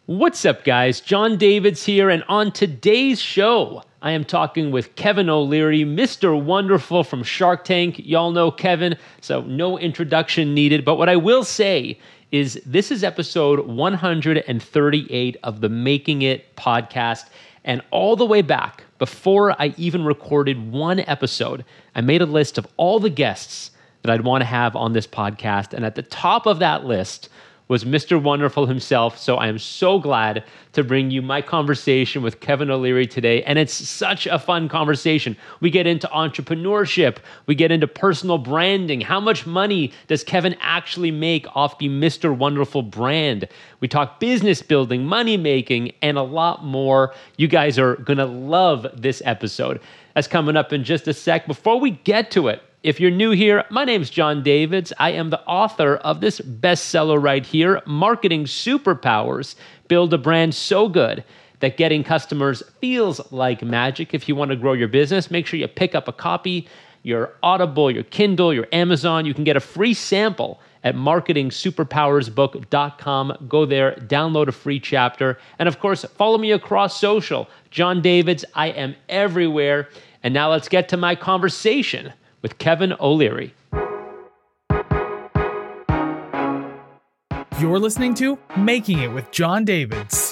What's up, guys? John Davids here, and on today's show, I am talking with Kevin O'Leary, Mr. Wonderful from Shark Tank. Y'all know Kevin, so no introduction needed. But what I will say is this is episode 138 of the Making It podcast. And all the way back, before I even recorded one episode, I made a list of all the guests that I'd want to have on this podcast. And at the top of that list was Mr. Wonderful himself. So I am so glad to bring you my conversation with Kevin O'Leary today. And it's such a fun conversation. We get into entrepreneurship. We get into personal branding. How much money does Kevin actually make off the Mr. Wonderful brand? We talk business building, money making, and a lot more. You guys are going to love this episode. That's coming up in just a sec. Before we get to it, if you're new here, my name's John Davids. I am the author of this bestseller right here, Marketing Superpowers. Build a brand so good that getting customers feels like magic. If you want to grow your business, make sure you pick up a copy, your Audible, your Kindle, your Amazon. You can get a free sample at marketingsuperpowersbook.com. Go there, download a free chapter. And of course, follow me across social. John Davids, I am everywhere. And now let's get to my conversation with Kevin O'Leary. You're listening to Making It with John Davids.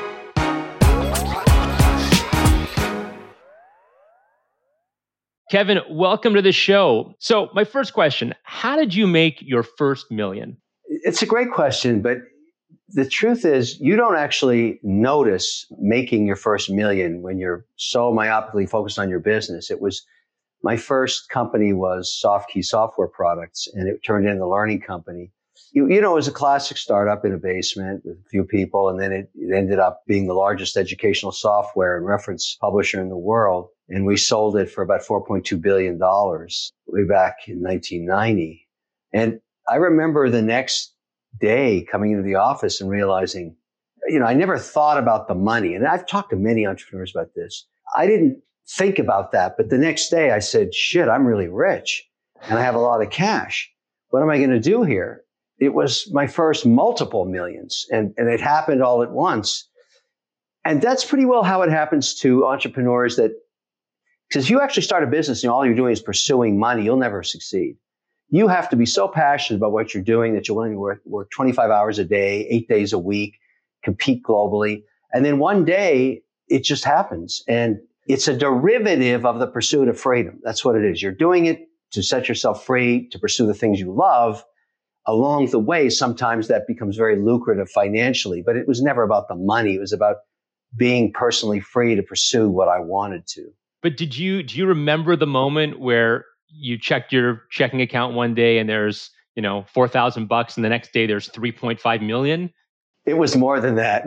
Kevin, welcome to the show. So my first question, how did you make your first million? It's a great question, but the truth is you don't actually notice making your first million when you're so myopically focused on your business. My first company was SoftKey Software Products, and it turned into the learning company. You know, it was a classic startup in a basement with a few people, and then it ended up being the largest educational software and reference publisher in the world. And we sold it for about $4.2 billion way back in 1990. And I remember the next day coming into the office and realizing, I never thought about the money. And I've talked to many entrepreneurs about this. I didn't think about that. But the next day I said, shit, I'm really rich and I have a lot of cash. What am I going to do here? It was my first multiple millions, and it happened all at once. And that's pretty well how it happens to entrepreneurs, that because you actually start a business and all you're doing is pursuing money, you'll never succeed. You have to be so passionate about what you're doing that you're willing to work 25 hours a day, 8 days a week, compete globally. And then one day it just happens. And it's a derivative of the pursuit of freedom. That's what it is. You're doing it to set yourself free, to pursue the things you love. Along the way, sometimes that becomes very lucrative financially, but it was never about the money. It was about being personally free to pursue what I wanted to. But do you remember the moment where you checked your checking account one day and there's, $4,000 and the next day there's 3.5 million? It was more than that.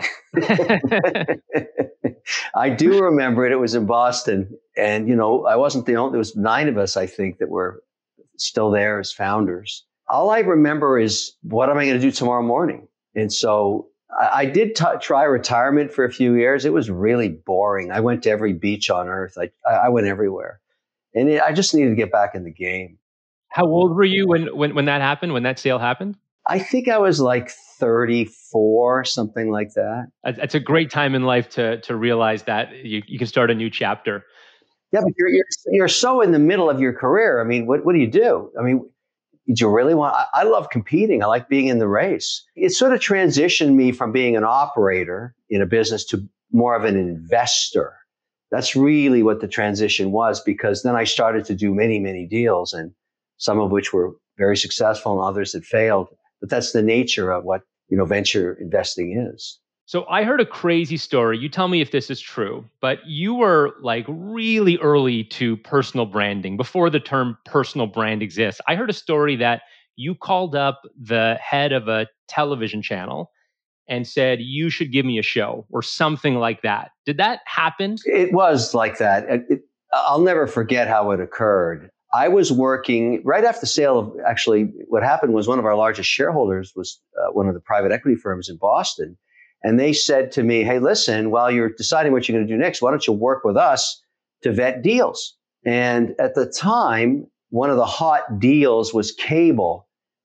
I do remember it. It was in Boston. And, I wasn't the only, there was 9 of us, I think, that were still there as founders. All I remember is, what am I going to do tomorrow morning? And so I did try retirement for a few years. It was really boring. I went to every beach on earth. I went everywhere. And I just needed to get back in the game. How old were you when that happened, when that sale happened? I think I was like 34, something like that. It's a great time in life to realize that you can start a new chapter. Yeah, but you're so in the middle of your career. I mean, what do you do? I mean, do you really want? I love competing. I like being in the race. It sort of transitioned me from being an operator in a business to more of an investor. That's really what the transition was, because then I started to do many, many deals, and some of which were very successful and others that failed. But that's the nature of what, venture investing is. So I heard a crazy story. You tell me if this is true, but you were like really early to personal branding before the term personal brand exists. I heard a story that you called up the head of a television channel and said, you should give me a show or something like that. Did that happen? It was like that. I'll never forget how it occurred. I was working right after the sale of, actually, what happened was one of our largest shareholders was one of the private equity firms in Boston. And they said to me, hey, listen, while you're deciding what you're going to do next, why don't you work with us to vet deals? And at the time, one of the hot deals was cable.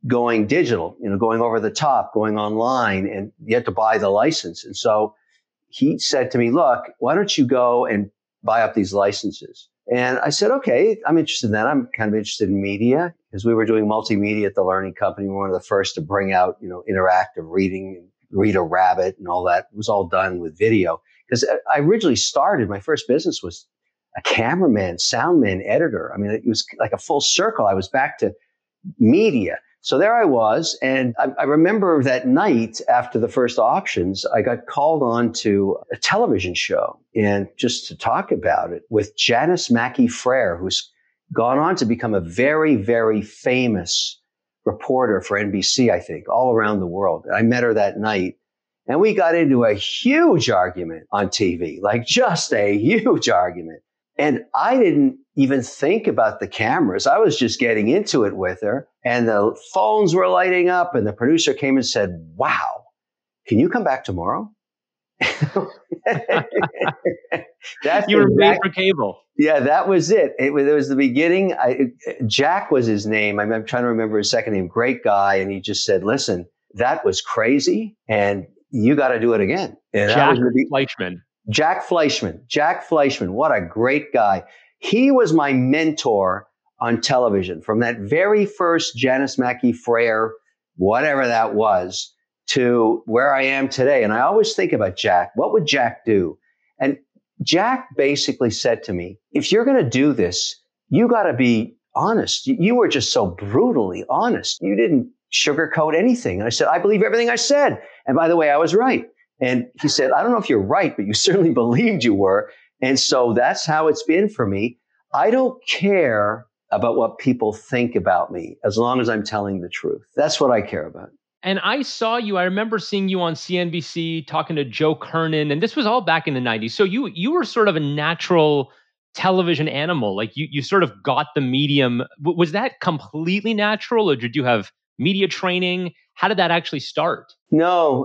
going digital, going over the top, going online, and you had to buy the license. And so he said to me, look, why don't you go and buy up these licenses? And I said, okay, I'm interested in that. I'm kind of interested in media because we were doing multimedia at the Learning Company. We were one of the first to bring out, interactive reading, Reader Rabbit and all that. It was all done with video. Because I originally started, my first business was a cameraman, soundman, editor. I mean, it was like a full circle. I was back to media. So there I was. And I remember that night after the first auctions, I got called on to a television show and just to talk about it with Janice Mackey Frere, who's gone on to become a very, very famous reporter for NBC, I think, all around the world. I met her that night and we got into a huge argument on TV, like just a huge argument. And I didn't even think about the cameras. I was just getting into it with her and the phones were lighting up and the producer came and said, wow, can you come back tomorrow? You were made for cable. Yeah, that was it. It was the beginning. Jack was his name. I'm trying to remember his second name. Great guy. And he just said, listen, that was crazy and you got to do it again. And Jack Fleischman. Jack Fleischman. What a great guy. He was my mentor on television from that very first Janice Mackey Frere, whatever that was, to where I am today. And I always think about Jack. What would Jack do? And Jack basically said to me, if you're going to do this, you got to be honest. You were just so brutally honest. You didn't sugarcoat anything. And I said, I believe everything I said. And by the way, I was right. And he said, I don't know if you're right, but you certainly believed you were. And so that's how it's been for me. I don't care about what people think about me as long as I'm telling the truth. That's what I care about. And I remember seeing you on CNBC talking to Joe Kernan, and this was all back in the 90s. So you were sort of a natural television animal. Like you sort of got the medium. Was that completely natural, or did you have media training? How did that actually start? No.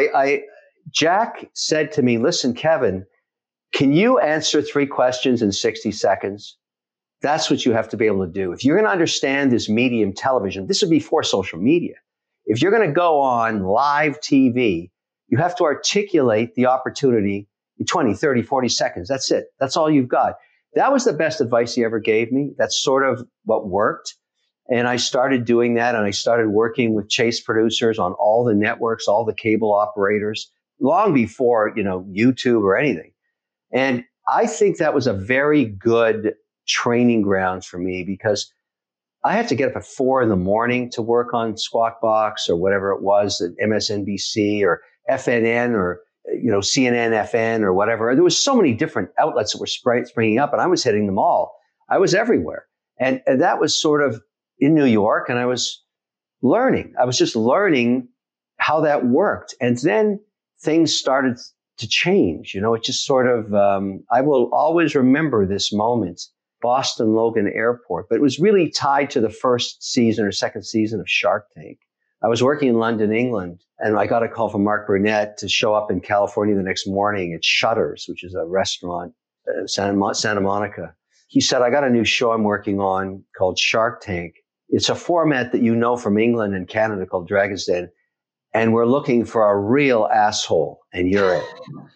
Jack said to me, listen, Kevin, can you answer 3 questions in 60 seconds? That's what you have to be able to do. If you're going to understand this medium television, this would be before social media. If you're going to go on live TV, you have to articulate the opportunity in 20, 30, 40 seconds. That's it. That's all you've got. That was the best advice he ever gave me. That's sort of what worked. And I started doing that, and I started working with chase producers on all the networks, all the cable operators, long before, YouTube or anything. And I think that was a very good training ground for me because I had to get up at 4 a.m. to work on Squawk Box or whatever it was, at MSNBC or FNN or, CNN FN or whatever. There was so many different outlets that were springing up, and I was hitting them all. I was everywhere. And that was sort of in New York, and I was learning. I was just learning how that worked. And then things started to change. It just sort of, I will always remember this moment, Boston Logan Airport, but it was really tied to the first season or second season of Shark Tank. I was working in London, England, and I got a call from Mark Burnett to show up in California the next morning at Shutters, which is a restaurant in Santa Monica. He said, I got a new show I'm working on called Shark Tank. It's a format that you know from England and Canada called Dragon's Den. And we're looking for a real asshole, and you're it.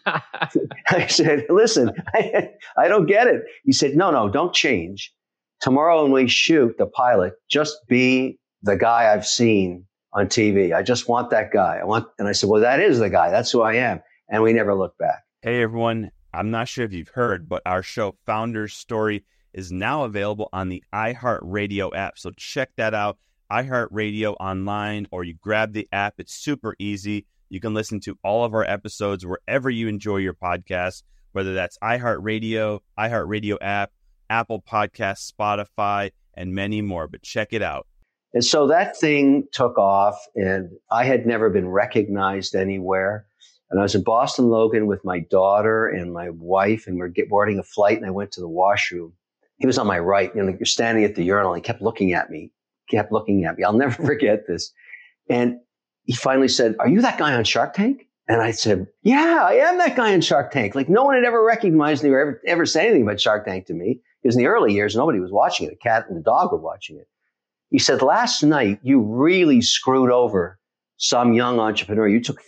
I said, listen, I don't get it. He said, no, don't change. Tomorrow when we shoot the pilot, just be the guy I've seen on TV. I just want that guy. And I said, well, that is the guy. That's who I am. And we never looked back. Hey, everyone. I'm not sure if you've heard, but our show Founder's Story is now available on the iHeartRadio app. So check that out. iHeartRadio online, or you grab the app. It's super easy. You can listen to all of our episodes wherever you enjoy your podcasts, whether that's iHeartRadio, iHeartRadio app, Apple Podcasts, Spotify, and many more. But check it out. And so that thing took off, and I had never been recognized anywhere. And I was in Boston Logan with my daughter and my wife, and we're boarding a flight, and I went to the washroom. He was on my right. You're standing at the urinal. He kept looking at me. I'll never forget this. And he finally said, are you that guy on Shark Tank? And I said, yeah, I am that guy on Shark Tank. Like no one had ever recognized me or ever said anything about Shark Tank to me. Because in the early years, nobody was watching it. A cat and a dog were watching it. He said, last night you really screwed over some young entrepreneur. You took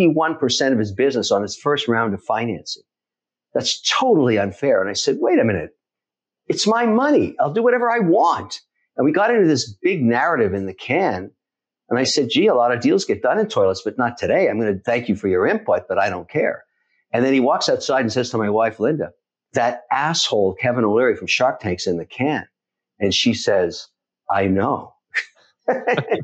51% of his business on his first round of financing. That's totally unfair. And I said, wait a minute. It's my money. I'll do whatever I want. And we got into this big narrative in the can. And I said, gee, a lot of deals get done in toilets, but not today. I'm going to thank you for your input, but I don't care. And then he walks outside and says to my wife, Linda, that asshole Kevin O'Leary from Shark Tank's in the can. And she says, I know. They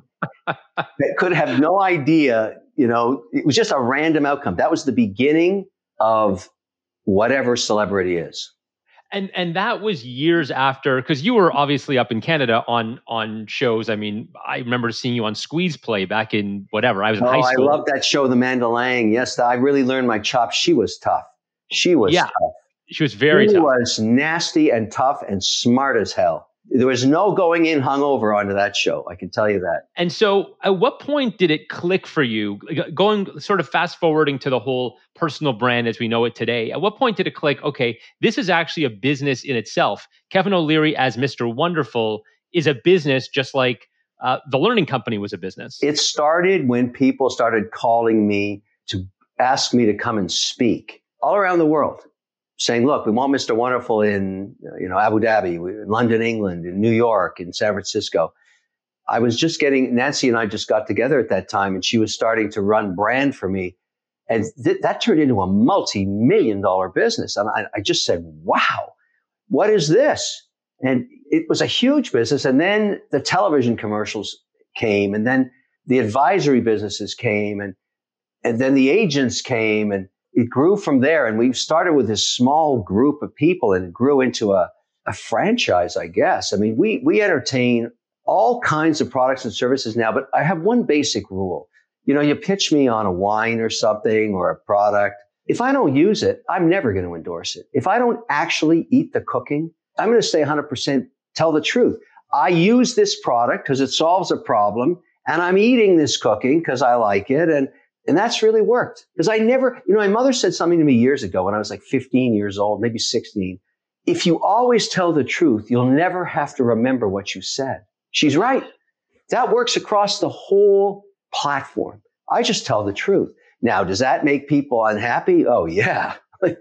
could have no idea, it was just a random outcome. That was the beginning of whatever celebrity is. And that was years after, because you were obviously up in Canada on shows. I mean, I remember seeing you on Squeeze Play back in whatever. I was in high school. I love that show, The Mandalang. Yes, I really learned my chops. She was tough. She was tough. She was very tough. She was nasty and tough and smart as hell. There was no going in hungover onto that show. I can tell you that. And so at what point did it click for you? Going sort of fast forwarding to the whole personal brand as we know it today. At what point did it click? Okay, this is actually a business in itself. Kevin O'Leary as Mr. Wonderful is a business just like the Learning Company was a business. It started when people started calling me to ask me to come and speak all around the world, saying, look, we want Mr. Wonderful in Abu Dhabi, in London, England, in New York, in San Francisco. I was just Nancy and I just got together at that time, and she was starting to run brand for me. And that turned into a multi-million-dollar business. And I just said, wow, what is this? And it was a huge business. And then the television commercials came, and then the advisory businesses came, and then the agents came, and it grew from there. And we started with this small group of people, and it grew into a franchise, I guess. I mean, we entertain all kinds of products and services now, but I have one basic rule. You pitch me on a wine or something or a product. If I don't use it, I'm never going to endorse it. If I don't actually eat the cooking, I'm going to stay 100% tell the truth. I use this product because it solves a problem, and I'm eating this cooking because I like it. And that's really worked. Because my mother said something to me years ago when I was like 15 years old, maybe 16. If you always tell the truth, you'll never have to remember what you said. She's right. That works across the whole platform. I just tell the truth. Now, does that make people unhappy? Oh, yeah.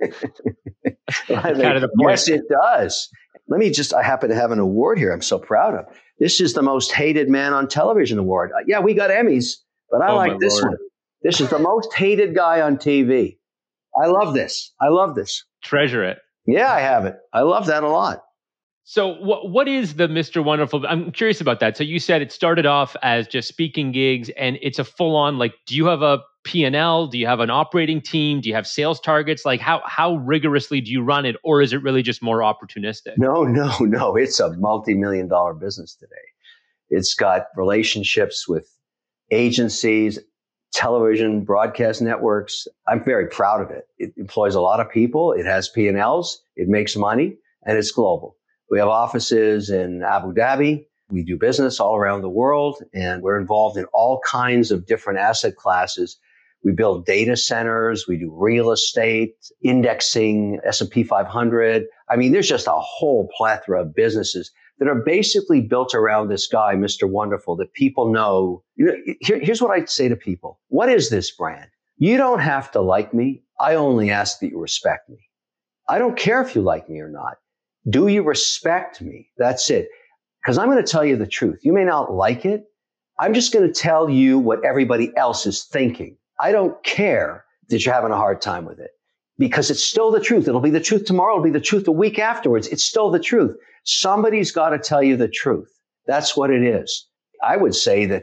Yes, it does. I happen to have an award here I'm so proud of. This is the most hated man on television award. Yeah, we got Emmys, but I like this one. This is the most hated guy on TV. I love this. Treasure it. Yeah, I have it. I love that a lot. So what is the Mr. Wonderful? I'm curious about that. So you said it started off as just speaking gigs, and it's a full-on, do you have a P&L? Do you have an operating team? Do you have sales targets? How rigorously do you run it? Or is it really just more opportunistic? No. It's a multi-million-dollar business today. It's got relationships with agencies, television, broadcast networks. I'm very proud of it. It employs a lot of people. It has P&Ls. It makes money, and it's global. We have offices in Abu Dhabi. We do business all around the world, and we're involved in all kinds of different asset classes. We build data centers. We do real estate, indexing, S&P 500. I mean, there's just a whole plethora of businesses that are basically built around this guy, Mr. Wonderful, that people know. Here's what I'd say to people. What is this brand? You don't have to like me. I only ask that you respect me. I don't care if you like me or not. Do you respect me? That's it. Because I'm going to tell you the truth. You may not like it. I'm just going to tell you what everybody else is thinking. I don't care that you're having a hard time with it, because it's still the truth. It'll be the truth tomorrow. It'll be the truth the week afterwards. It's still the truth. Somebody's got to tell you the truth. That's what it is. I would say that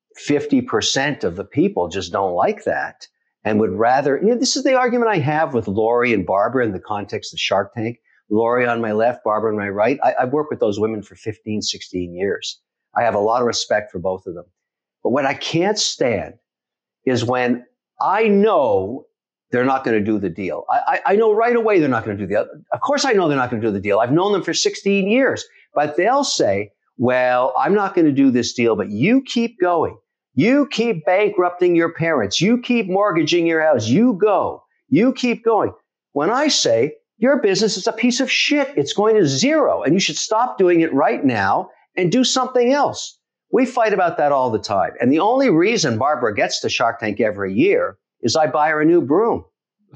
50% of the people just don't like that and would rather, this is the argument I have with Lori and Barbara in the context of Shark Tank. Lori on my left, Barbara on my right. I've worked with those women for 15, 16 years. I have a lot of respect for both of them. But what I can't stand is when I know they're not going to do the deal. I know right away they're not going to do the deal. Of course I know they're not going to do the deal. I've known them for 16 years. But they'll say, well, I'm not going to do this deal, but you keep going. You keep bankrupting your parents. You keep mortgaging your house. You go. You keep going. When I say, your business is a piece of shit. It's going to zero, and you should stop doing it right now and do something else. We fight about that all the time. And the only reason Barbara gets to Shark Tank every year is I buy her a new broom.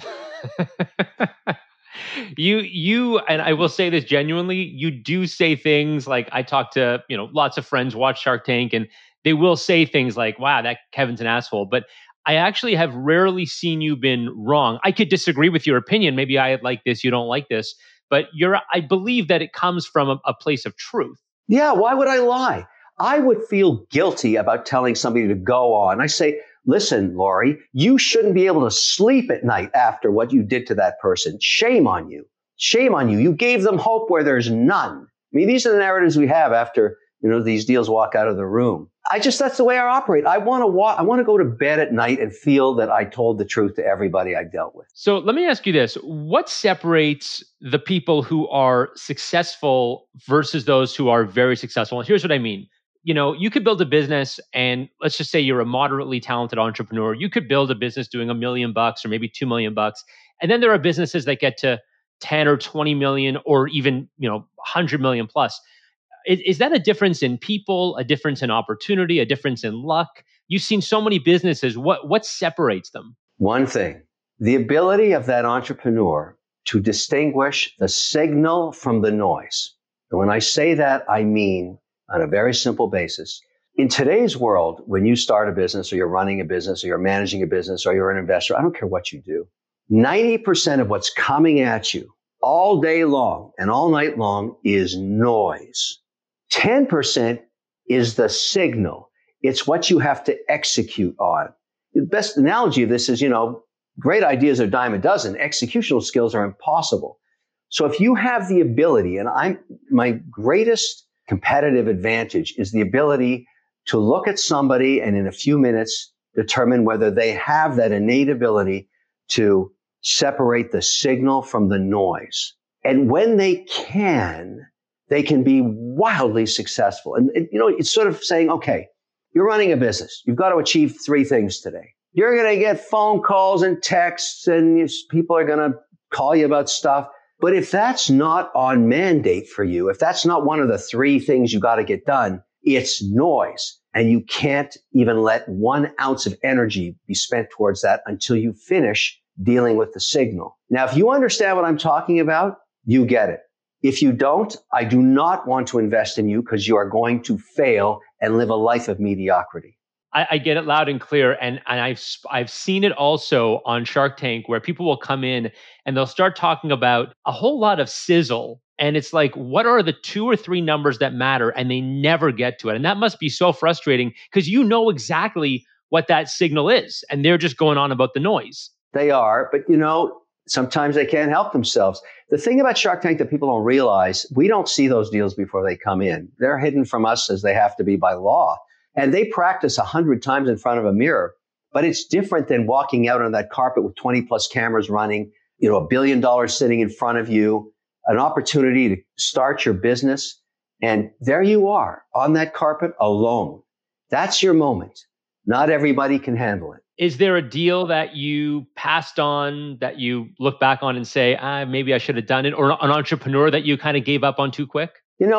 You and I will say this genuinely, you do say things like, I talk to, lots of friends watch Shark Tank, and they will say things like, wow, that Kevin's an asshole. But I actually have rarely seen you been wrong. I could disagree with your opinion. Maybe I like this, you don't like this, but I believe that it comes from a place of truth. Yeah, why would I lie? I would feel guilty about telling somebody to go on. I say, listen, Lori, you shouldn't be able to sleep at night after what you did to that person. Shame on you. Shame on you. You gave them hope where there's none. I mean, these are the narratives we have after, these deals walk out of the room. That's the way I operate. I want to go to bed at night and feel that I told the truth to everybody I dealt with. So let me ask you this. What separates the people who are successful versus those who are very successful? And here's what I mean. You could build a business, and let's just say you're a moderately talented entrepreneur. You could build a business doing $1 million or maybe $2 million. And then there are businesses that get to 10 or 20 million or even, 100 million plus. Is that a difference in people, a difference in opportunity, a difference in luck? You've seen so many businesses. What separates them? One thing, the ability of that entrepreneur to distinguish the signal from the noise. And when I say that, I mean on a very simple basis. In today's world, when you start a business or you're running a business or you're managing a business or you're an investor, I don't care what you do, 90% of what's coming at you all day long and all night long is noise. 10% is the signal. It's what you have to execute on. The best analogy of this is, great ideas are a dime a dozen. Executional skills are impossible. So if you have the ability, and my greatest competitive advantage is the ability to look at somebody and in a few minutes determine whether they have that innate ability to separate the signal from the noise. And when they can be wildly successful. And it's sort of saying, okay, you're running a business. You've got to achieve 3 things today. You're going to get phone calls and texts, and people are going to call you about stuff. But if that's not on mandate for you, if that's not one of the 3 things you got to get done, it's noise. And you can't even let 1 ounce of energy be spent towards that until you finish dealing with the signal. Now, if you understand what I'm talking about, you get it. If you don't, I do not want to invest in you because you are going to fail and live a life of mediocrity. I get it loud and clear. And I've seen it also on Shark Tank where people will come in and they'll start talking about a whole lot of sizzle. And it's like, what are the 2 or 3 numbers that matter? And they never get to it. And that must be so frustrating because you know exactly what that signal is. And they're just going on about the noise. They are. But, sometimes they can't help themselves. The thing about Shark Tank that people don't realize, we don't see those deals before they come in. They're hidden from us as they have to be by law. And they practice 100 times in front of a mirror. But it's different than walking out on that carpet with 20 plus cameras running, $1 billion sitting in front of you, an opportunity to start your business. And there you are on that carpet alone. That's your moment. Not everybody can handle it. Is there a deal that you passed on that you look back on and say, maybe I should have done it? Or an entrepreneur that you kind of gave up on too quick?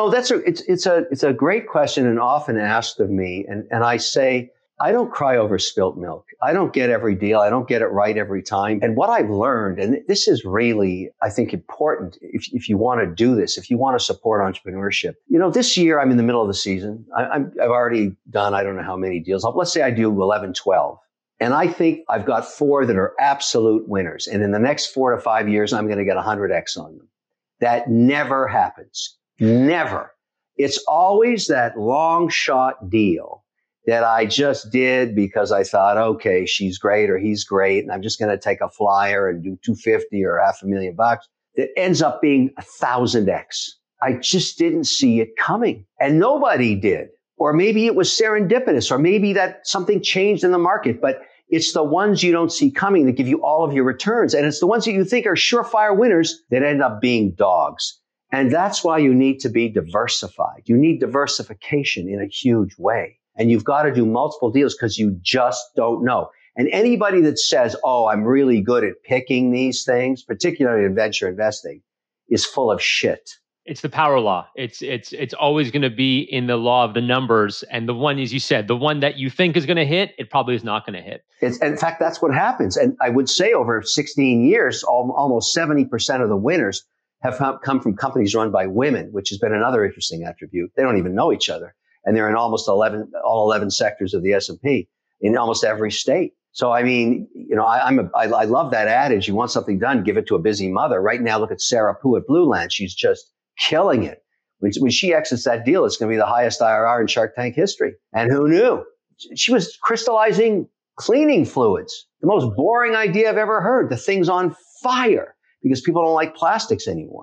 It's a great question and often asked of me. And I say, I don't cry over spilt milk. I don't get every deal. I don't get it right every time. And what I've learned, and this is really, I think, important if you want to do this, if you want to support entrepreneurship. This year I'm in the middle of the season. I've already done, I don't know how many deals. Let's say I do 11, 12. And I think I've got 4 that are absolute winners. And in the next 4 to 5 years, I'm going to get 100x on them. That never happens. Never. It's always that long shot deal that I just did because I thought, okay, she's great or he's great, and I'm just going to take a flyer and do 250 or $500,000 that ends up being 1,000x. I just didn't see it coming, and nobody did. Or maybe it was serendipitous, or maybe that something changed in the market, but it's the ones you don't see coming that give you all of your returns. And it's the ones that you think are surefire winners that end up being dogs. And that's why you need to be diversified. You need diversification in a huge way. And you've got to do multiple deals because you just don't know. And anybody that says, oh, I'm really good at picking these things, particularly in venture investing, is full of shit. It's the power law. It's always going to be in the law of the numbers. And the one, as you said, the one that you think is going to hit, it probably is not going to hit. In fact, that's what happens. And I would say over 16 years, almost 70% of the winners have come from companies run by women, which has been another interesting attribute. They don't even know each other. And they're in almost all 11 sectors of the S&P in almost every state. So, I mean, I love that adage. You want something done, give it to a busy mother. Right now, look at Sarah Poo at Blue Land. She's just killing it. When she exits that deal, it's going to be the highest IRR in Shark Tank history. And who knew? She was crystallizing cleaning fluids. The most boring idea I've ever heard. The thing's on fire because people don't like plastics anymore.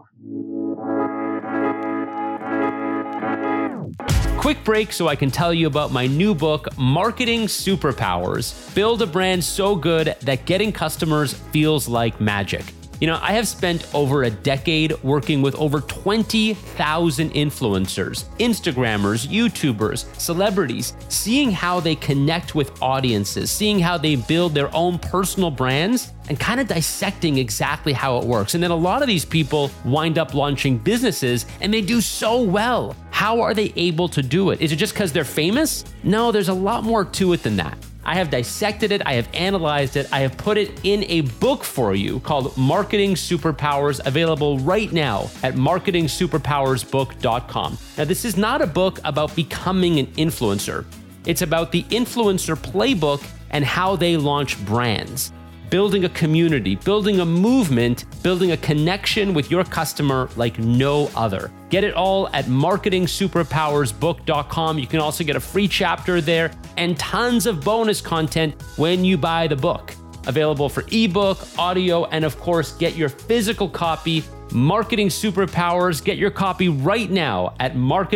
Quick break so I can tell you about my new book, Marketing Superpowers. Build a brand so good that getting customers feels like magic. I have spent over a decade working with over 20,000 influencers, Instagrammers, YouTubers, celebrities, seeing how they connect with audiences, seeing how they build their own personal brands, and kind of dissecting exactly how it works. And then a lot of these people wind up launching businesses and they do so well. How are they able to do it? Is it just because they're famous? No, there's a lot more to it than that. I have dissected it, I have analyzed it, I have put it in a book for you called Marketing Superpowers, available right now at marketingsuperpowersbook.com. Now, this is not a book about becoming an influencer. It's about the influencer playbook and how they launch brands. Building a community, building a movement, building a connection with your customer like no other. Get it all at marketingsuperpowersbook.com. You can also get a free chapter there and tons of bonus content when you buy the book. Available for ebook, audio, and of course, get your physical copy, Marketing Superpowers. Get your copy right now at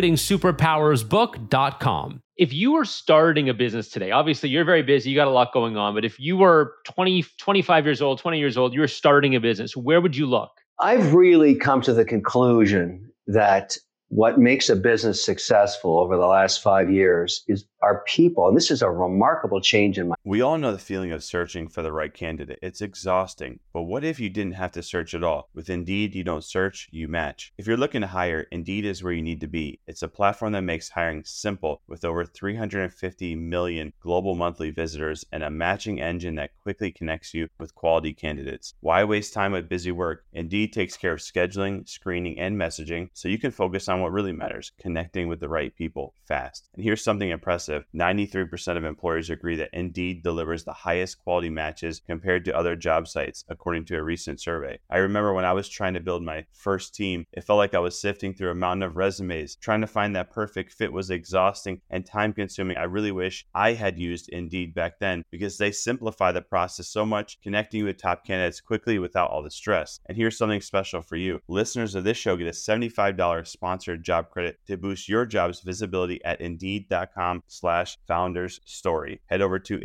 marketingsuperpowersbook.com. If you were starting a business today, obviously you're very busy, you got a lot going on, but if you were 20, 25 years old, 20 years old, you were starting a business, where would you look? I've really come to the conclusion that what makes a business successful over the last 5 years is our people. And this is a remarkable change in my... We all know the feeling of searching for the right candidate. It's exhausting. But what if you didn't have to search at all? With Indeed, you don't search, you match. If you're looking to hire, Indeed is where you need to be. It's a platform that makes hiring simple with over 350 million global monthly visitors and a matching engine that quickly connects you with quality candidates. Why waste time with busy work? Indeed takes care of scheduling, screening, and messaging so you can focus on what really matters, connecting with the right people fast. And here's something impressive. 93% of employers agree that Indeed delivers the highest quality matches compared to other job sites, according to a recent survey. I remember when I was trying to build my first team, it felt like I was sifting through a mountain of resumes. Trying to find that perfect fit was exhausting and time consuming. I really wish I had used Indeed back then because they simplify the process so much, connecting you with top candidates quickly without all the stress. And here's something special for you. Listeners of this show get a $75 sponsored job credit to boost your job's visibility at Indeed.com/founders story. Head over to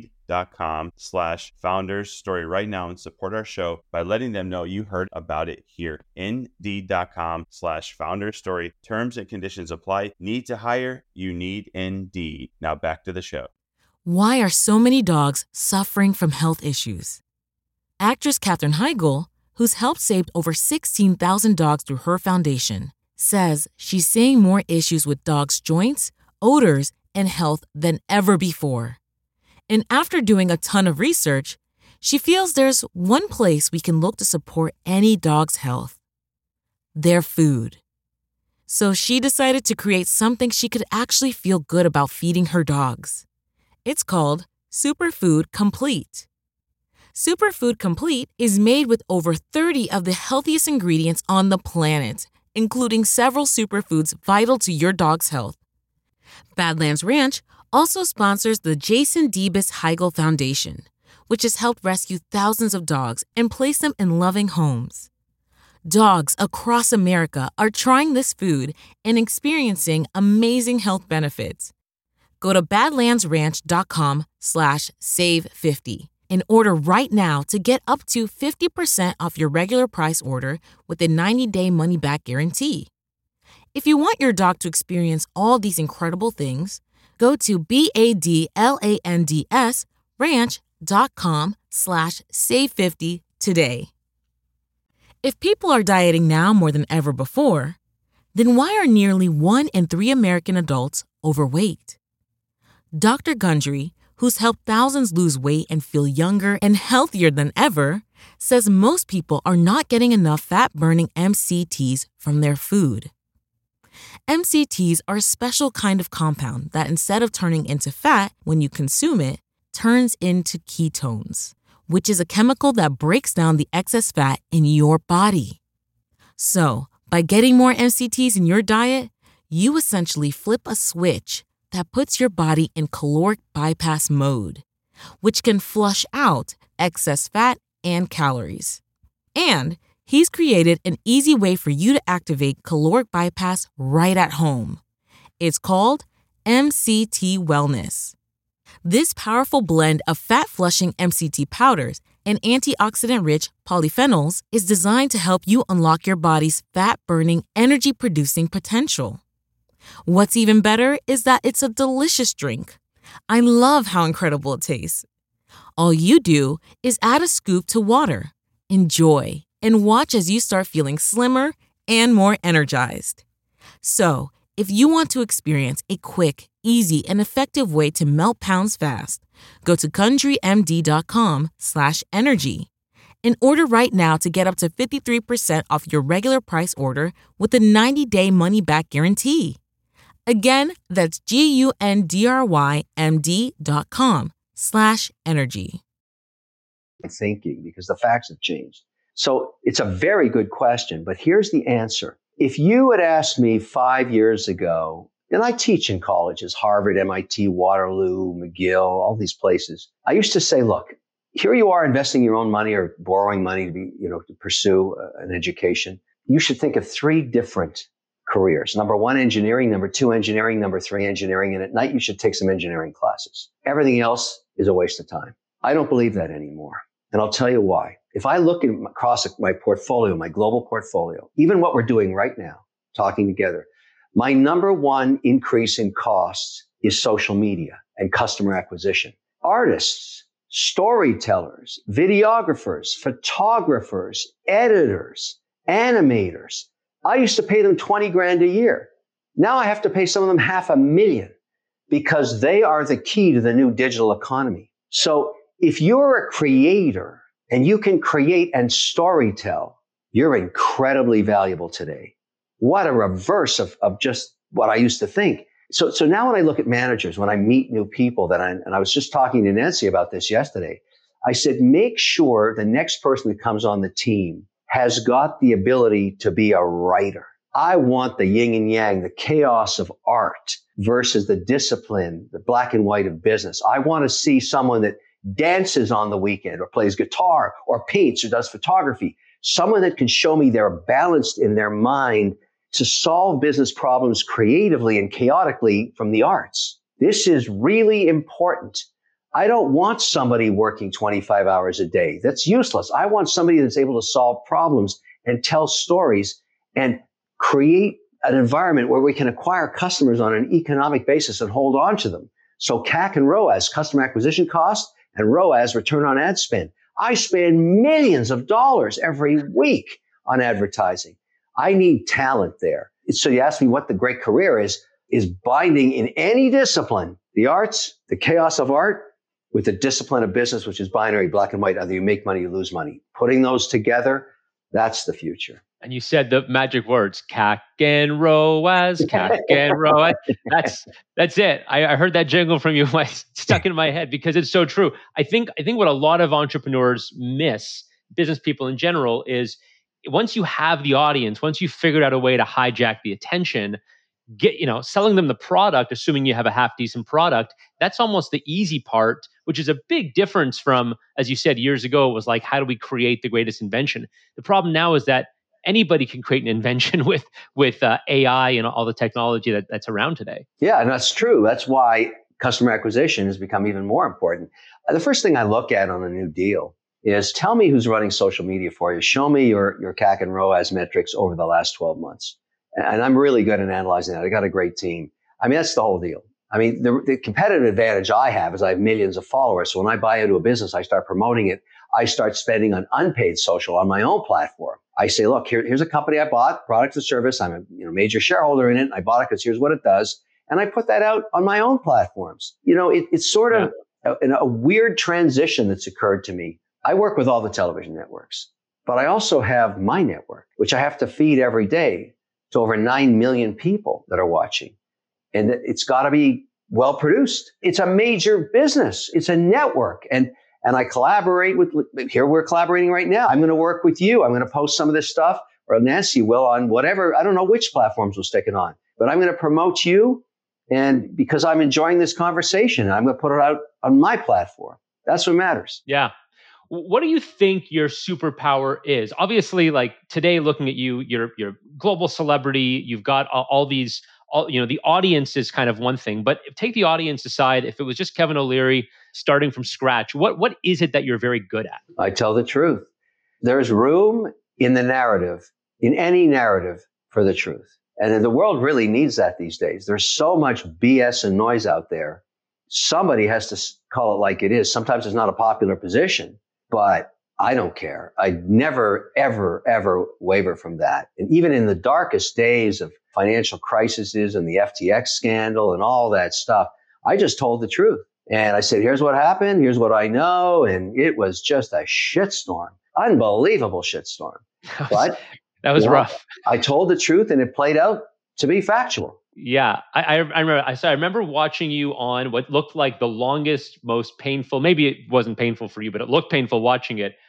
Indeed.com/founders story right now and support our show by letting them know you heard about it here. Indeed.com/founders story. Terms and conditions apply. Need to hire? You need Indeed. Now back to the show. Why are so many dogs suffering from health issues? Actress Katherine Heigl, who's helped save over 16,000 dogs through her foundation, says she's seeing more issues with dogs' joints, odors, and health than ever before. And after doing a ton of research, she feels there's one place we can look to support any dog's health: their food. So she decided to create something she could actually feel good about feeding her dogs. It's called Superfood Complete. Superfood Complete is made with over 30 of the healthiest ingredients on the planet, including several superfoods vital to your dog's health. Badlands Ranch also sponsors the Jason Debus Heigl Foundation, which has helped rescue thousands of dogs and place them in loving homes. Dogs across America are trying this food and experiencing amazing health benefits. Go to badlandsranch.com/save50 and order right now to get up to 50% off your regular price order with a 90-day money-back guarantee. If you want your dog to experience all these incredible things, go to badlandsranch.com/save50 today. If people are dieting now more than ever before, then why are nearly 1 in 3 American adults overweight? Dr. Gundry, who's helped thousands lose weight and feel younger and healthier than ever, says most people are not getting enough fat-burning MCTs from their food. MCTs are a special kind of compound that instead of turning into fat when you consume it, turns into ketones, which is a chemical that breaks down the excess fat in your body. So, by getting more MCTs in your diet, you essentially flip a switch that puts your body in caloric bypass mode, which can flush out excess fat and calories. And he's created an easy way for you to activate caloric bypass right at home. It's called MCT Wellness. This powerful blend of fat-flushing MCT powders and antioxidant-rich polyphenols is designed to help you unlock your body's fat-burning, energy-producing potential. What's even better is that it's a delicious drink. I love how incredible it tastes. All you do is add a scoop to water, enjoy, and watch as you start feeling slimmer and more energized. So, if you want to experience a quick, easy, and effective way to melt pounds fast, go to GundryMD.com/energy and order right now to get up to 53% off your regular price order with a 90-day money-back guarantee. Again, that's GUNDRYMD.com/energy. Thinking, because the facts have changed. So it's a very good question, but here's the answer. If you had asked me 5 years ago, and I teach in colleges, Harvard, MIT, Waterloo, McGill, all these places, I used to say, look, here you are investing your own money or borrowing money to to pursue an education. You should think of 3 different careers. Number 1, engineering. Number 2, engineering. Number 3, engineering. And at night, you should take some engineering classes. Everything else is a waste of time. I don't believe that anymore. And I'll tell you why. If I look across my portfolio, my global portfolio, even what we're doing right now, talking together, my number 1 increase in costs is social media and customer acquisition. Artists, storytellers, videographers, photographers, editors, animators. I used to pay them 20 grand a year. Now I have to pay some of them $500,000 because they are the key to the new digital economy. So if you're a creator and you can create and storytell, you're incredibly valuable today. What a reverse of just what I used to think. So now when I look at managers, when I meet new people and I was just talking to Nancy about this yesterday, I said, make sure the next person that comes on the team has got the ability to be a writer. I want the yin and yang, the chaos of art versus the discipline, the black and white of business. I want to see someone that dances on the weekend or plays guitar or paints or does photography. Someone that can show me they're balanced in their mind to solve business problems creatively and chaotically from the arts. This is really important. I don't want somebody working 25 hours a day. That's useless. I want somebody that's able to solve problems and tell stories and create an environment where we can acquire customers on an economic basis and hold on to them. So CAC and ROAS, customer acquisition cost, and ROAS, return on ad spend. I spend millions of dollars every week on advertising. I need talent there. So you ask me what the great career is binding in any discipline, the arts, the chaos of art, with the discipline of business, which is binary, black and white. Either you make money, you lose money. Putting those together, that's the future. And you said the magic words, CAC and ROAS, CAC and ROAS. That's it. I heard that jingle from you, stuck in my head because it's so true. I think what a lot of entrepreneurs miss, business people in general, is once you have the audience, once you've figured out a way to hijack the attention, selling them the product, assuming you have a half decent product, that's almost the easy part, which is a big difference from, as you said, years ago, it was like, how do we create the greatest invention? The problem now is that anybody can create an invention with AI and all the technology that's around today. Yeah, and that's true. That's why customer acquisition has become even more important. The first thing I look at on a new deal is tell me who's running social media for you. Show me your CAC and ROAS metrics over the last 12 months. And I'm really good at analyzing that. I got a great team. I mean, that's the whole deal. I mean, the competitive advantage I have is I have millions of followers. So when I buy into a business, I start promoting it. I start spending on unpaid social on my own platform. I say, look, here's a company I bought, product or service. I'm a major shareholder in it. I bought it because here's what it does. And I put that out on my own platforms. It's sort of a weird transition that's occurred to me. I work with all the television networks, but I also have my network, which I have to feed every day to over 9 million people that are watching. And it's got to be well produced. It's a major business. It's a network. And I collaborate here we're collaborating right now. I'm going to work with you. I'm going to post some of this stuff, or Nancy will, on whatever. I don't know which platforms we'll stick it on, but I'm going to promote you. And because I'm enjoying this conversation, I'm going to put it out on my platform. That's what matters. Yeah. What do you think your superpower is? Obviously, like today, looking at you, you're a global celebrity. You've got all these, the audience is kind of one thing, but take the audience aside. If it was just Kevin O'Leary starting from scratch, what is it that you're very good at? I tell the truth. There's room in the narrative, in any narrative, for the truth. And the world really needs that these days. There's so much BS and noise out there. Somebody has to call it like it is. Sometimes it's not a popular position, but I don't care. I never, ever, ever waver from that. And even in the darkest days of financial crises and the FTX scandal and all that stuff, I just told the truth. And I said, here's what happened. Here's what I know. And it was just a shitstorm, unbelievable shitstorm. But that was rough. I told the truth and it played out to be factual. Yeah, I remember watching you on what looked like the longest, most painful. Maybe it wasn't painful for you, but it looked painful watching it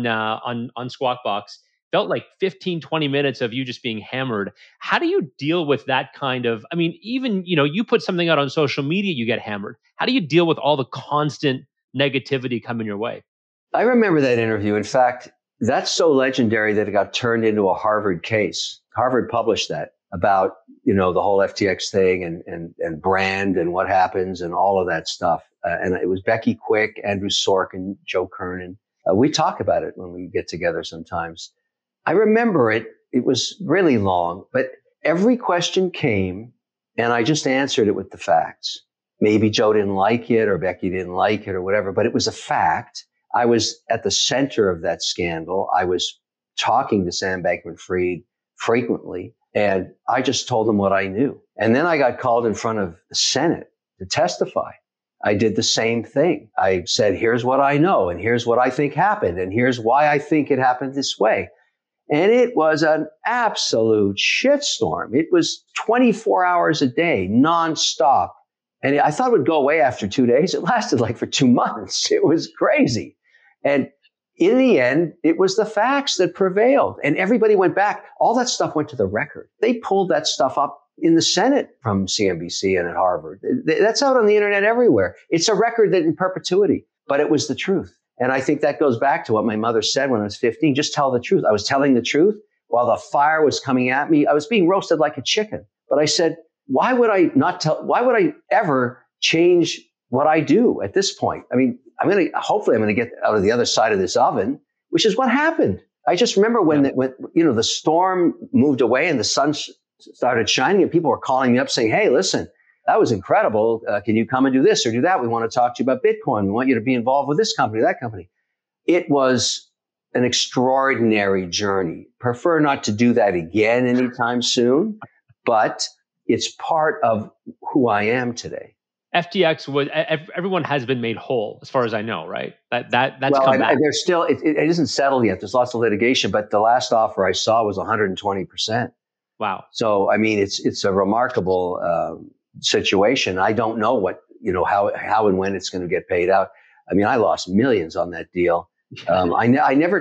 on Squawk Box. Felt like 15, 20 minutes of you just being hammered. How do you deal with that kind of? I mean, even you put something out on social media, you get hammered. How do you deal with all the constant negativity coming your way? I remember that interview. In fact, that's so legendary that it got turned into a Harvard case. Harvard published that about, the whole FTX thing and brand and what happens and all of that stuff. And it was Becky Quick, Andrew Sorkin, Joe Kernan. We talk about it when we get together sometimes. I remember it. It was really long, but every question came and I just answered it with the facts. Maybe Joe didn't like it or Becky didn't like it or whatever, but it was a fact. I was at the center of that scandal. I was talking to Sam Bankman-Fried frequently, and I just told them what I knew. And then I got called in front of the Senate to testify. I did the same thing. I said, here's what I know, and here's what I think happened, and here's why I think it happened this way. And it was an absolute shitstorm. It was 24 hours a day, nonstop. And I thought it would go away after 2 days. It lasted like for 2 months. It was crazy. And in the end, it was the facts that prevailed. And everybody went back. All that stuff went to the record. They pulled that stuff up in the Senate from CNBC and at Harvard. That's out on the internet everywhere. It's a record that in perpetuity, but it was the truth. And I think that goes back to what my mother said when I was 15, just tell the truth. I was telling the truth while the fire was coming at me. I was being roasted like a chicken. But I said, why would I ever change what I do at this point? I mean, hopefully I'm going to get out of the other side of this oven, which is what happened. I just remember when the storm moved away and the sun started shining and people were calling me up saying, hey, listen, that was incredible. Can you come and do this or do that? We want to talk to you about Bitcoin. We want you to be involved with this company, that company. It was an extraordinary journey. Prefer not to do that again anytime soon, but it's part of who I am today. FTX was everyone has been made whole, as far as I know, right? That's come back. There's still it isn't settled yet. There's lots of litigation, but the last offer I saw was 120%. Wow. So I mean, it's a remarkable situation. I don't know what how and when it's going to get paid out. I mean, I lost millions on that deal. I never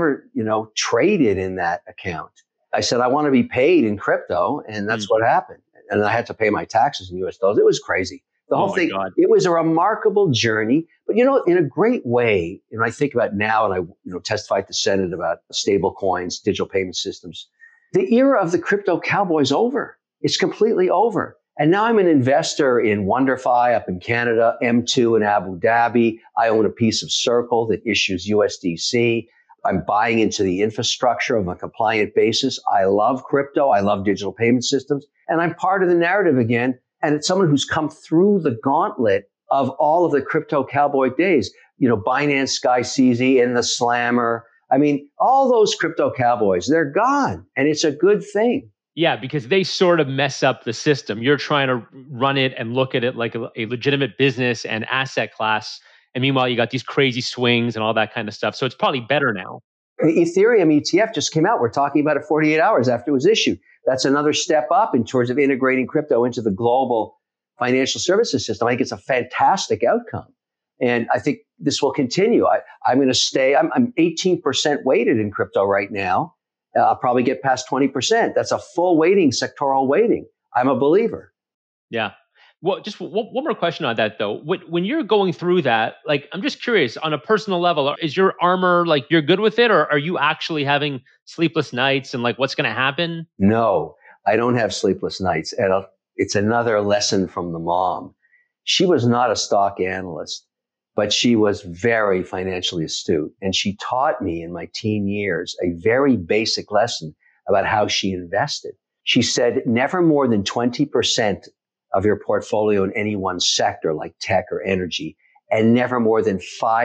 traded in that account. I said I want to be paid in crypto, and that's what happened. And I had to pay my taxes in U.S. dollars. It was crazy. The whole thing. God. It was a remarkable journey, but in a great way. I think about now, and I testify at the Senate about stable coins, digital payment systems. The era of the crypto cowboy is over. It's completely over. And now I'm an investor in WonderFi up in Canada, M2 in Abu Dhabi. I own a piece of Circle that issues USDC. I'm buying into the infrastructure on a compliant basis. I love crypto. I love digital payment systems. And I'm part of the narrative again. And it's someone who's come through the gauntlet of all of the crypto cowboy days. Binance guy CZ and the Slammer. I mean, all those crypto cowboys, they're gone. And it's a good thing. Yeah, because they sort of mess up the system. You're trying to run it and look at it like a legitimate business and asset class. And meanwhile, you got these crazy swings and all that kind of stuff. So it's probably better now. The Ethereum ETF just came out. We're talking about it 48 hours after it was issued. That's another step up in terms of integrating crypto into the global financial services system. I think it's a fantastic outcome. And I think this will continue. I'm going to stay, I'm 18% weighted in crypto right now. I'll probably get past 20%. That's a full weighting, sectoral weighting. I'm a believer. Yeah. Well, just one more question on that, though. When you're going through that, like, I'm just curious, on a personal level, is your armor, like, you're good with it? Or are you actually having sleepless nights and, like, what's going to happen? No, I don't have sleepless nights. And it's another lesson from the mom. She was not a stock analyst, but she was very financially astute. And she taught me in my teen years a very basic lesson about how she invested. She said, never more than 20% of your portfolio in any one sector like tech or energy, and never more than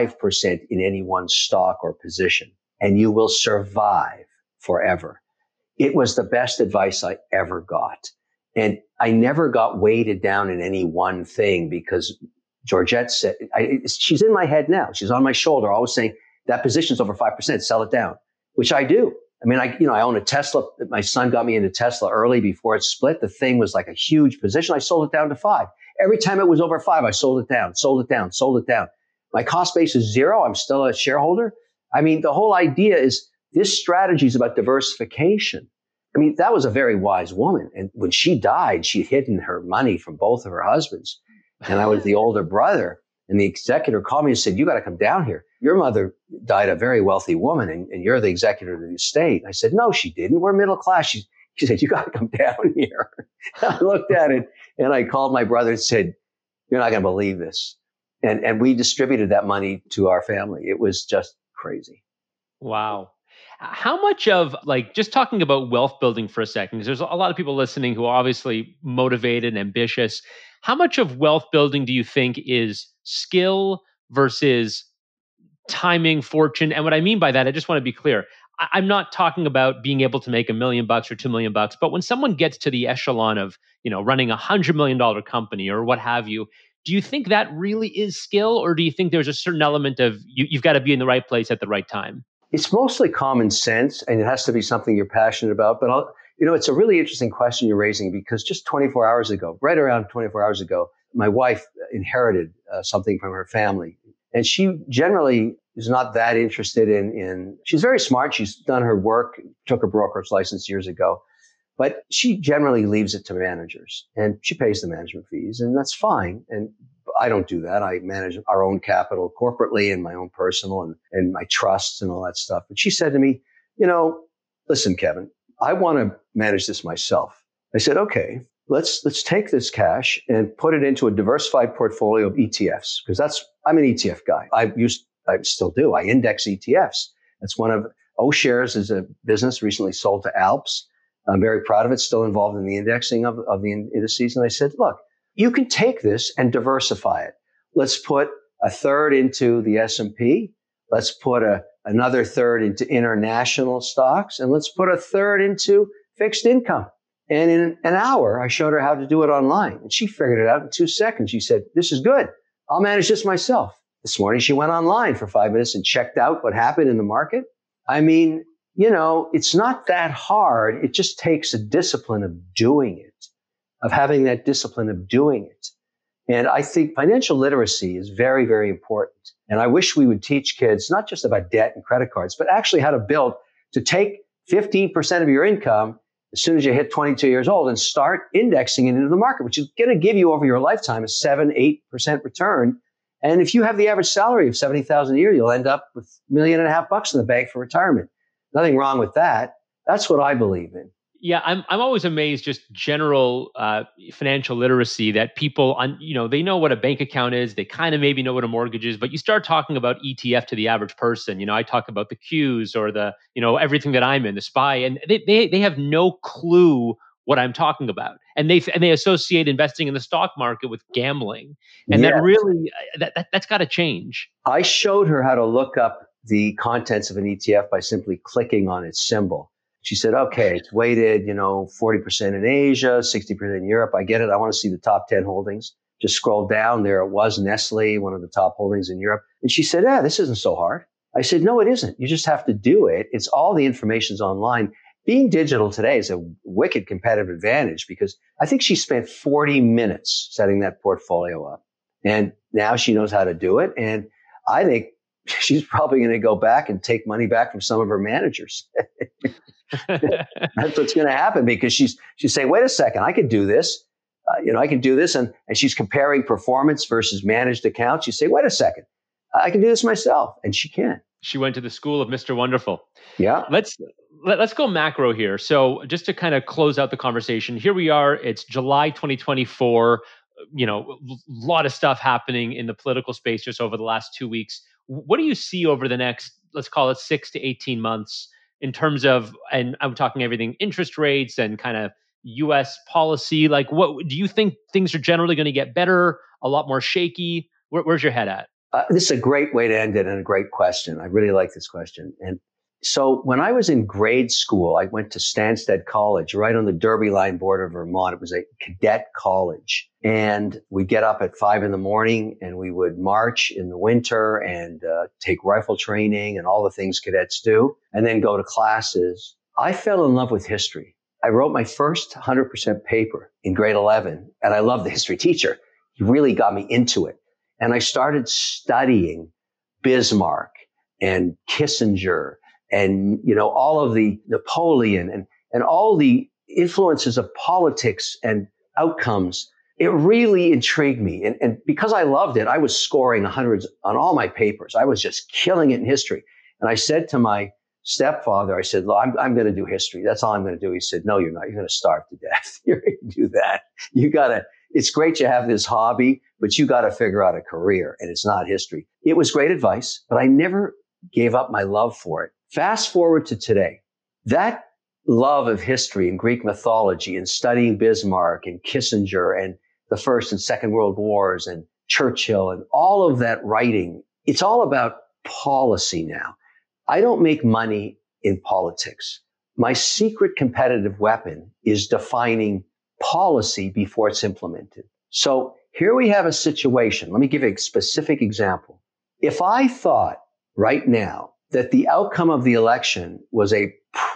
5% in any one stock or position, and you will survive forever. It was the best advice I ever got. And I never got weighted down in any one thing because Georgette said, she's in my head now. She's on my shoulder, always saying, that position's over 5%, sell it down, which I do. I mean, I own a Tesla. My son got me into Tesla early before it split. The thing was like a huge position. I sold it down to 5. Every time it was over 5, I sold it down, sold it down, sold it down. My cost base is 0. I'm still a shareholder. I mean, the whole idea is this strategy is about diversification. I mean, that was a very wise woman. And when she died, she'd hidden her money from both of her husbands. And I was the older brother. And the executor called me and said, you got to come down here. Your mother died a very wealthy woman and you're the executor of the estate. I said, no, she didn't. We're middle class. She said, you got to come down here. I looked at it and I called my brother and said, you're not going to believe this. And we distributed that money to our family. It was just crazy. Wow. How much of, like, just talking about wealth building for a second, because there's a lot of people listening who are obviously motivated and ambitious. How much of wealth building do you think is skill versus timing, fortune? And what I mean by that, I just want to be clear. I'm not talking about being able to make $1 million or $2 million, but when someone gets to the echelon of, running $100 million company or what have you, do you think that really is skill, or do you think there's a certain element of you've got to be in the right place at the right time? It's mostly common sense, and it has to be something you're passionate about. But it's a really interesting question you're raising, because just 24 hours ago, right around 24 hours ago, my wife inherited something from her family. And she generally is not that interested in, she's very smart. She's done her work, took her broker's license years ago, but she generally leaves it to managers and she pays the management fees, and that's fine. And I don't do that. I manage our own capital corporately and my own personal and my trusts and all that stuff. But she said to me, listen, Kevin, I want to manage this myself. I said, okay, let's take this cash and put it into a diversified portfolio of ETFs, because I'm an ETF guy. I still do. I index ETFs. That's one of O'Shares is a business recently sold to Alps. I'm very proud of it. Still involved in the indexing of the indices. And I said, look, you can take this and diversify it. Let's put a third into the S&P. Let's put another third into international stocks. And let's put a third into fixed income. And in an hour, I showed her how to do it online. And she figured it out in 2 seconds. She said, this is good. I'll manage this myself. This morning, she went online for 5 minutes and checked out what happened in the market. I mean, it's not that hard. It just takes a discipline of doing it, of having that discipline of doing it. And I think financial literacy is very, very important. And I wish we would teach kids not just about debt and credit cards, but actually how to take 15% of your income as soon as you hit 22 years old and start indexing it into the market, which is going to give you over your lifetime a 7-8% return. And if you have the average salary of $70,000 a year, you'll end up with $1.5 million in the bank for retirement. Nothing wrong with that. That's what I believe in. Yeah, I'm always amazed, just general financial literacy, that people, they know what a bank account is. They kind of maybe know what a mortgage is, but you start talking about ETF to the average person. I talk about the Qs or everything that I'm in, the SPY, and they have no clue what I'm talking about. and they associate investing in the stock market with gambling, and Yes. that really that's got to change. I showed her how to look up the contents of an ETF by simply clicking on its symbol. She said, okay, it's weighted, 40% in Asia, 60% in Europe. I get it. I want to see the top 10 holdings. Just scroll down. There it was, Nestle, one of the top holdings in Europe. And she said, this isn't so hard. I said, no, it isn't. You just have to do it. It's all the information's online. Being digital today is a wicked competitive advantage because I think she spent 40 minutes setting that portfolio up. And now she knows how to do it. And I think she's probably going to go back and take money back from some of her managers. That's what's going to happen because she's saying, wait a second, I could do this. I can do this. And she's comparing performance versus managed accounts. You say, wait a second, I can do this myself. And she can. She went to the school of Mr. Wonderful. Yeah. Let's go macro here. So just to kind of close out the conversation, here we are. It's July 2024. A lot of stuff happening in the political space just over the last 2 weeks. What do you see over the next, let's call it 6 to 18 months in terms of, and I'm talking everything, interest rates and kind of U.S. policy? Like, what do you think things are generally going to get better, a lot more shaky? Where's your head at? This is a great way to end it and a great question. I really like this question. And so when I was in grade school, I went to Stansted College, right on the Derby Line border of Vermont. It was a cadet college. And we'd get up at 5 a.m. and we would march in the winter and take rifle training and all the things cadets do, and then go to classes. I fell in love with history. I wrote my first 100% paper in grade 11, and I loved the history teacher. He really got me into it. And I started studying Bismarck and Kissinger and, all of the Napoleon and all the influences of politics and outcomes. It really intrigued me. And because I loved it, I was scoring hundreds on all my papers. I was just killing it in history. And I said to my stepfather, I said, look, I'm going to do history. That's all I'm going to do. He said, no, you're not. You're going to starve to death. You're going to do that. It's great you have this hobby, but you got to figure out a career, and it's not history. It was great advice, but I never gave up my love for it. Fast forward to today. That love of history and Greek mythology and studying Bismarck and Kissinger and the First and Second World Wars and Churchill and all of that writing, it's all about policy now. I don't make money in politics. My secret competitive weapon is defining policy before it's implemented. So here we have a situation. Let me give you a specific example. If I thought right now that the outcome of the election was a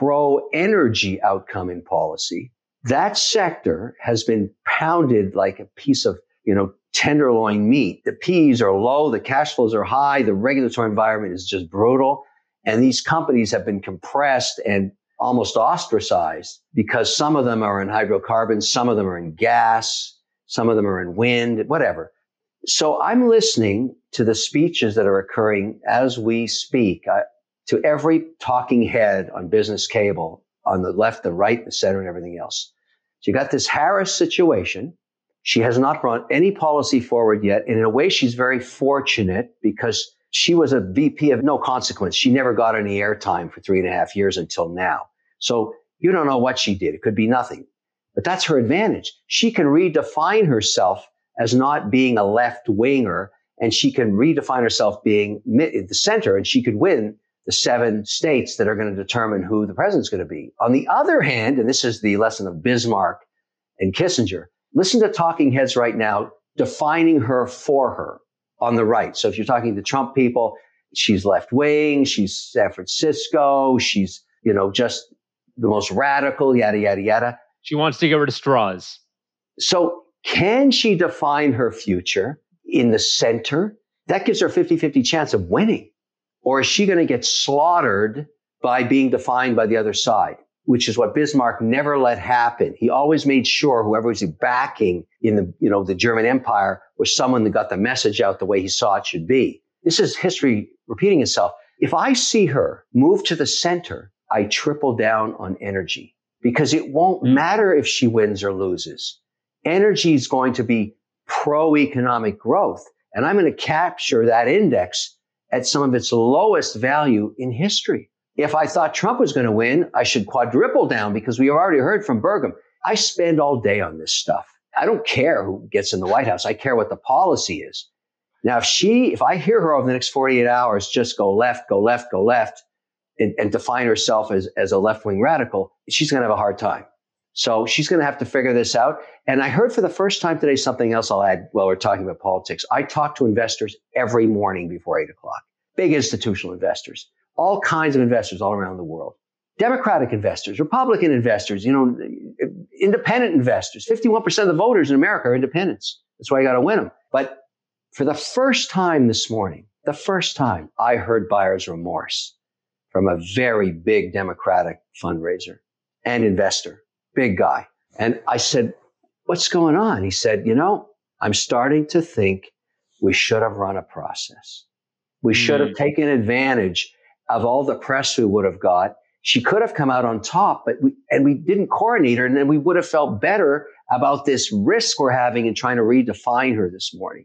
pro-energy outcome in policy, that sector has been pounded like a piece of, tenderloin meat. The P's are low, the cash flows are high, the regulatory environment is just brutal. And these companies have been compressed and almost ostracized because some of them are in hydrocarbons, some of them are in gas, some of them are in wind, whatever. So I'm listening to the speeches that are occurring as we speak, to every talking head on business cable, on the left, the right, the center, and everything else. So you got this Harris situation. She has not brought any policy forward yet. And in a way, she's very fortunate because she was a VP of no consequence. She never got any airtime for 3.5 years until now. So you don't know what she did. It could be nothing. But that's her advantage. She can redefine herself as not being a left winger, and she can redefine herself being at the center, and she could win the 7 states that are going to determine who the president's going to be. On the other hand, and this is the lesson of Bismarck and Kissinger, listen to talking heads right now defining her for her on the right. So if you're talking to Trump people, she's left wing, she's San Francisco, she's, just the most radical, yada, yada, yada. She wants to get rid of straws. So can she define her future in the center? That gives her a 50-50 chance of winning. Or is she going to get slaughtered by being defined by the other side, which is what Bismarck never let happen. He always made sure whoever was backing in the German Empire was someone that got the message out the way he saw it should be. This is history repeating itself. If I see her move to the center, I triple down on energy because it won't matter if she wins or loses. Energy is going to be pro-economic growth, and I'm going to capture that index at some of its lowest value in history. If I thought Trump was going to win, I should quadruple down because we already heard from Burgum. I spend all day on this stuff. I don't care who gets in the White House. I care what the policy is. Now, if I hear her over the next 48 hours just go left, and define herself as a left-wing radical, she's going to have a hard time. So she's going to have to figure this out. And I heard for the first time today something else I'll add while we're talking about politics. I talk to investors every morning before 8 o'clock. Big institutional investors, all kinds of investors all around the world. Democratic investors, Republican investors, independent investors. 51% of the voters in America are independents. That's why you got to win them. But for the first time this morning, I heard buyer's remorse from a very big Democratic fundraiser and investor, big guy. And I said, what's going on? He said, I'm starting to think we should have run a process. We should have taken advantage of all the press we would have got. She could have come out on top, but we didn't coronate her, and then we would have felt better about this risk we're having in trying to redefine her this morning.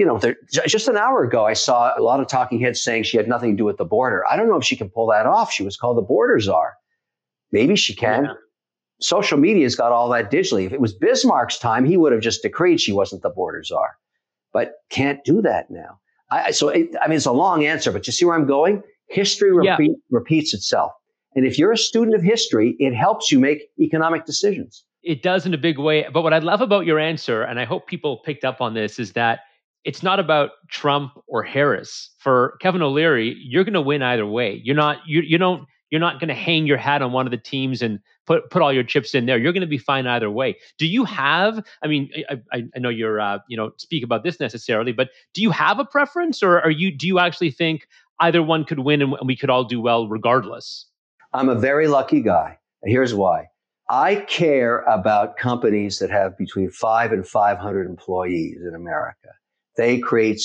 Just an hour ago, I saw a lot of talking heads saying she had nothing to do with the border. I don't know if she can pull that off. She was called the border czar. Maybe she can. Yeah. Social media's got all that digitally. If it was Bismarck's time, he would have just decreed she wasn't the border czar. But can't do that now. It's a long answer, but you see where I'm going? History repeats itself. And if you're a student of history, it helps you make economic decisions. It does in a big way. But what I love about your answer, and I hope people picked up on this, is that it's not about Trump or Harris. For Kevin O'Leary, you're going to win either way. You're not going to hang your hat on one of the teams and put all your chips in there. You're going to be fine either way. Do you have? I mean, I know you're speak about this necessarily, but do you have a preference, or do you actually think either one could win and we could all do well regardless? I'm a very lucky guy. Here's why. I care about companies that have between 5 and 500 employees in America. They create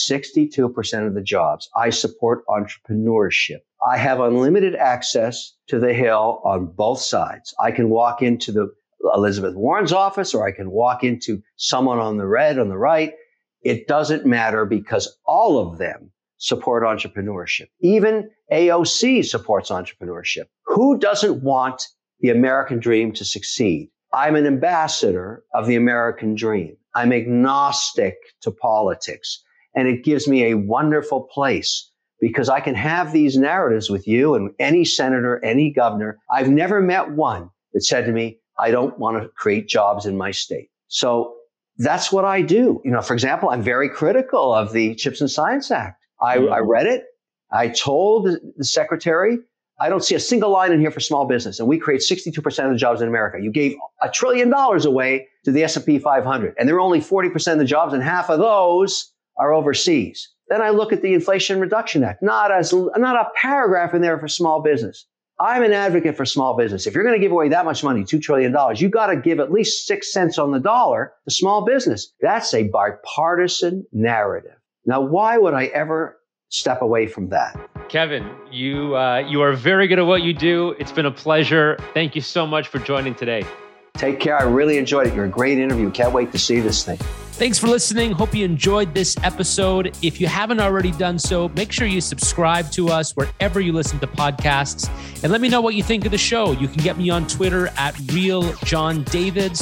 62% of the jobs. I support entrepreneurship. I have unlimited access to the Hill on both sides. I can walk into the Elizabeth Warren's office, or I can walk into someone on the right. It doesn't matter, because all of them support entrepreneurship. Even AOC supports entrepreneurship. Who doesn't want the American dream to succeed? I'm an ambassador of the American dream. I'm agnostic to politics, and it gives me a wonderful place because I can have these narratives with you and any senator, any governor. I've never met one that said to me, I don't want to create jobs in my state. So that's what I do. For example, I'm very critical of the Chips and Science Act. I read it. I told the secretary, I don't see a single line in here for small business, and we create 62% of the jobs in America. You gave $1 trillion away to the S&P 500, and there are only 40% of the jobs, and half of those are overseas. Then I look at the Inflation Reduction Act, not a paragraph in there for small business. I'm an advocate for small business. If you're going to give away that much money, $2 trillion, you got to give at least 6 cents on the dollar to small business. That's a bipartisan narrative. Now, why would I ever step away from that? Kevin, you are very good at what you do. It's been a pleasure. Thank you so much for joining today. Take care. I really enjoyed it. You're a great interview. Can't wait to see this thing. Thanks for listening. Hope you enjoyed this episode. If you haven't already done so, make sure you subscribe to us wherever you listen to podcasts. And let me know what you think of the show. You can get me on Twitter at RealJohnDavids,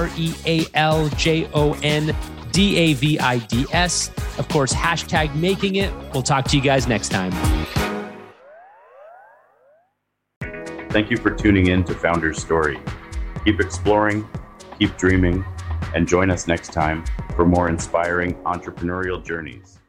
RealJohnDavids. Of course, hashtag making it. We'll talk to you guys next time. Thank you for tuning in to Founder's Story. Keep exploring, keep dreaming, and join us next time for more inspiring entrepreneurial journeys.